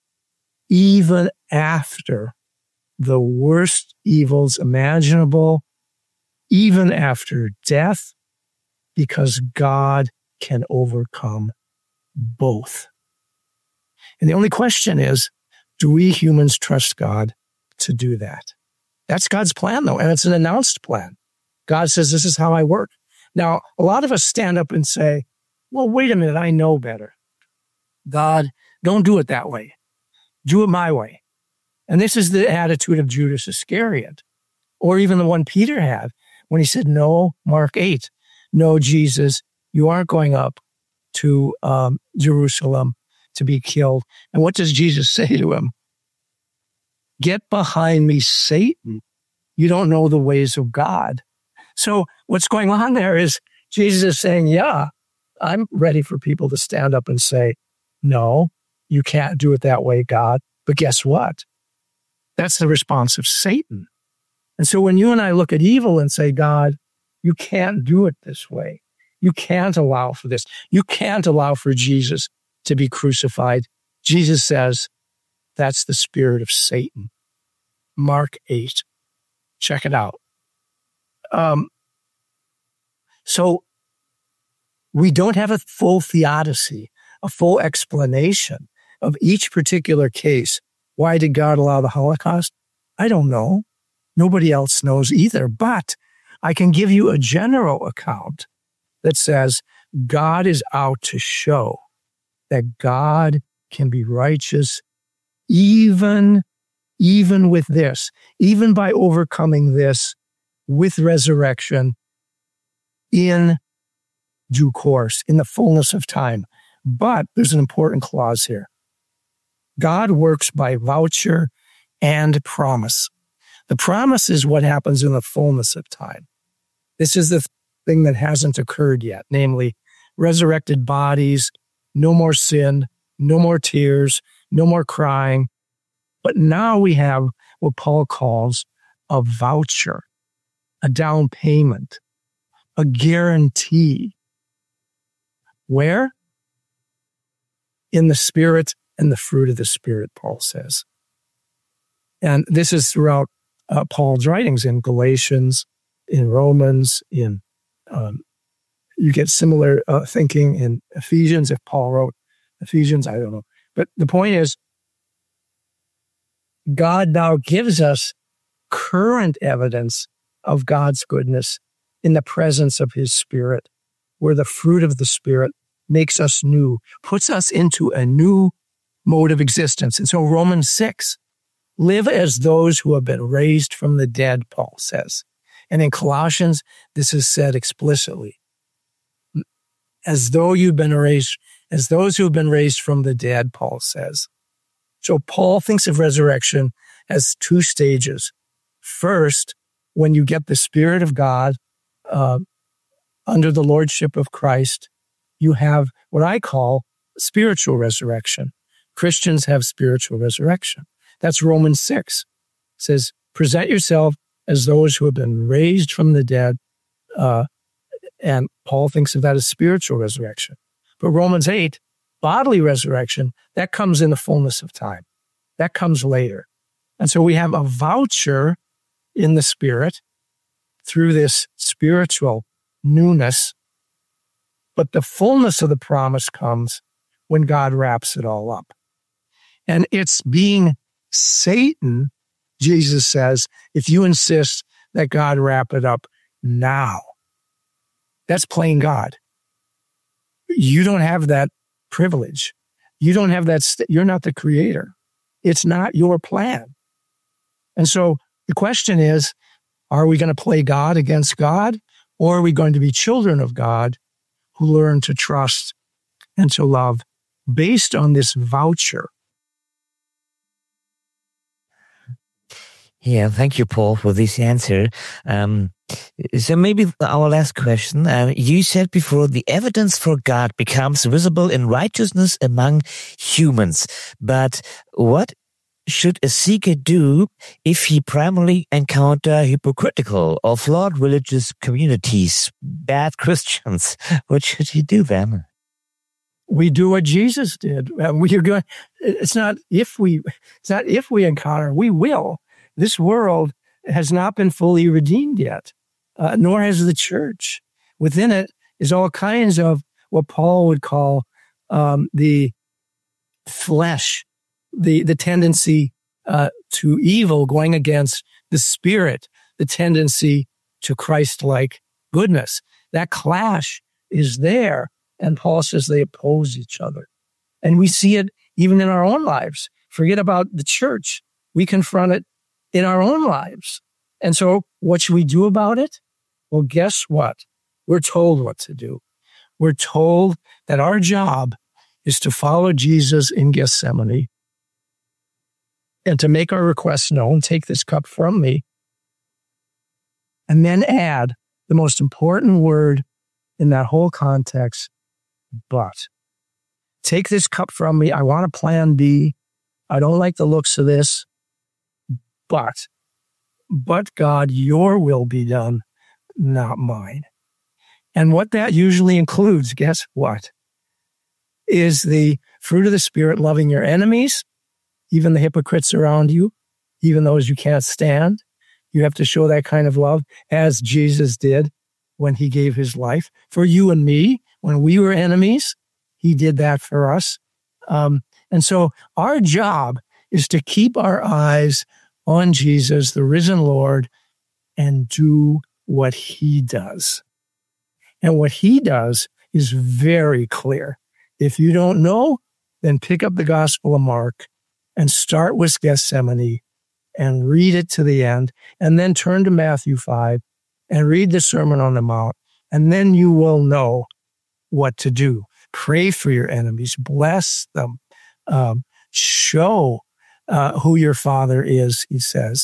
even after the worst evils imaginable, even after death, because God can overcome both. And the only question is, do we humans trust God to do that? That's God's plan, though, and it's an announced plan. God says, this is how I work. Now, a lot of us stand up and say, well, wait a minute, I know better. God, don't do it that way. Do it my way. And this is the attitude of Judas Iscariot, or even the one Peter had when he said, no, Mark eight, no, Jesus, you aren't going up to um, Jerusalem to be killed. And what does Jesus say to him? Get behind me, Satan. You don't know the ways of God. So what's going on there is Jesus is saying, yeah, I'm ready for people to stand up and say, no, you can't do it that way, God. But guess what? That's the response of Satan. And so when you and I look at evil and say, God, you can't do it this way. You can't allow for this. You can't allow for Jesus to be crucified. Jesus says, that's the spirit of Satan. Mark eight. Check it out. Um, so we don't have a full theodicy, a full explanation of each particular case. Why did God allow the Holocaust? I don't know. Nobody else knows either. But I can give you a general account that says God is out to show that God can be righteous even, even with this, even by overcoming this with resurrection in due course, in the fullness of time. But there's an important clause here. God works by voucher and promise. The promise is what happens in the fullness of time. This is the thing that hasn't occurred yet, namely resurrected bodies, no more sin, no more tears, no more crying. But now we have what Paul calls a voucher, a down payment, a guarantee. Where? In the Spirit and the fruit of the Spirit, Paul says. And this is throughout uh, Paul's writings in Galatians, in Romans, in um, you get similar uh, thinking in Ephesians. If Paul wrote Ephesians, I don't know. But the point is, God now gives us current evidence of God's goodness in the presence of his Spirit, where the fruit of the Spirit makes us new, puts us into a new mode of existence. And so Romans six, live as those who have been raised from the dead, Paul says. And in Colossians, this is said explicitly. As though you've been raised, as those who have been raised from the dead, Paul says. So Paul thinks of resurrection as two stages. First, when you get the Spirit of God uh, under the lordship of Christ, you have what I call spiritual resurrection. Christians have spiritual resurrection. That's Romans six. It says, present yourself as those who have been raised from the dead. Uh, and Paul thinks of that as spiritual resurrection. But Romans eight, bodily resurrection, that comes in the fullness of time. That comes later. And so we have a voucher in the Spirit through this spiritual newness. But the fullness of the promise comes when God wraps it all up. And it's being Satan, Jesus says, if you insist that God wrap it up now. That's playing God. You don't have that privilege. You don't have that. St- you're not the creator. It's not your plan. And so the question is, are we going to play God against God, or are we going to be children of God who learn to trust and to love based on this voucher? Yeah, thank you, Paul, for this answer. Um, so maybe our last question. Uh, you said before, the evidence for God becomes visible in righteousness among humans. But what should a seeker do if he primarily encounter hypocritical or flawed religious communities, bad Christians? What should he do then? We do what Jesus did. Uh, we are going. It's not if we. It's not if we encounter. We will. This world has not been fully redeemed yet, uh, nor has the church. Within it is all kinds of what Paul would call um, the flesh, the the tendency uh, to evil going against the Spirit, the tendency to Christ-like goodness. That clash is there, and Paul says they oppose each other. And we see it even in our own lives. Forget about the church. We confront it in our own lives. And so what should we do about it? Well, guess what? We're told what to do. We're told that our job is to follow Jesus in Gethsemane and to make our requests known, take this cup from me, and then add the most important word in that whole context, but. Take this cup from me. I want a plan B. I don't like the looks of this. But, but God, your will be done, not mine. And what that usually includes, guess what? Is the fruit of the Spirit, loving your enemies, even the hypocrites around you, even those you can't stand. You have to show that kind of love as Jesus did when he gave his life for you and me. When we were enemies, he did that for us. Um, and so our job is to keep our eyes on Jesus, the risen Lord, and do what he does. And what he does is very clear. If you don't know, then pick up the Gospel of Mark and start with Gethsemane and read it to the end, and then turn to Matthew five and read the Sermon on the Mount, and then you will know what to do. Pray for your enemies, bless them, um, show Uh, who your Father is, he says.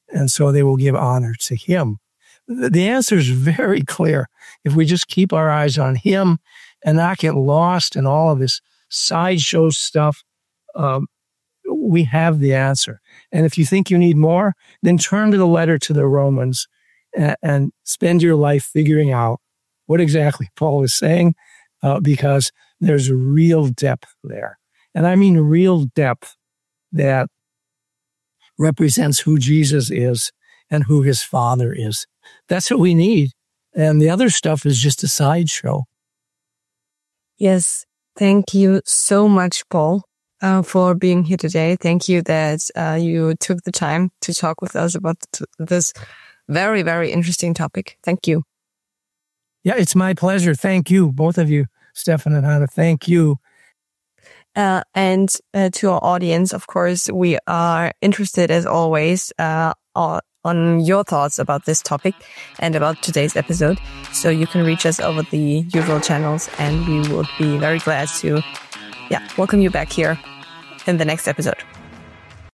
and so they will give honor to him. The answer is very clear. If we just keep our eyes on him and not get lost in all of this sideshow stuff, um, we have the answer. And if you think you need more, then turn to the letter to the Romans and, and spend your life figuring out what exactly Paul is saying, uh, because there's real depth there. And I mean real depth that represents who Jesus is and who his Father is. That's what we need. And the other stuff is just a sideshow. Yes. Thank you so much, Paul, uh, for being here today. Thank you that uh, you took the time to talk with us about th- this very, very interesting topic. Thank you. Yeah, it's my pleasure. Thank you, both of you, Stefan and Hannah. Thank you. Uh, and uh, to our audience, of course, we are interested, as always, uh, on your thoughts about this topic and about today's episode. So you can reach us over the usual channels, and we would be very glad to, yeah, welcome you back here in the next episode.